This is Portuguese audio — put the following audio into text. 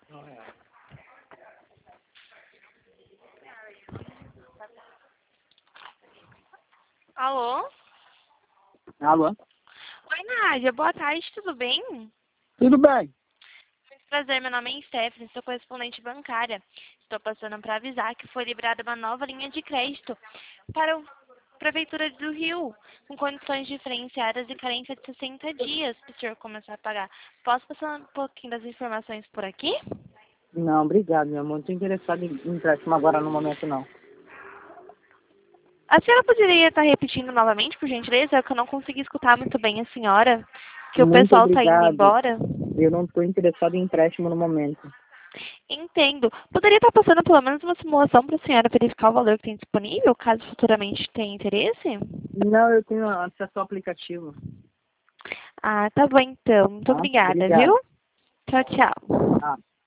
Alô? Alô? Oi, Nádia. Boa tarde, tudo bem? Tudo bem? Muito prazer, meu nome é Stephanie, sou correspondente bancária. Estou passando para avisar que foi liberada uma nova linha de crédito para a Prefeitura do Rio, com condições diferenciadas e carência de 60 dias para o senhor começar a pagar. Posso passar um pouquinho das informações por aqui? Não, obrigado, meu amor. Não estou interessado em empréstimo agora no momento, não. A senhora poderia estar repetindo novamente, por gentileza? É que eu não consegui escutar muito bem a senhora, que o Muito pessoal está indo obrigado. embora. Eu não estou interessado em empréstimo no momento. Entendo. Poderia estar passando pelo menos uma simulação para a senhora verificar o valor que tem disponível, caso futuramente tenha interesse? Não, eu tenho acesso ao aplicativo. Ah, tá bom então. Muito Tá? obrigada, Obrigado. viu? Tchau, tchau. Ah.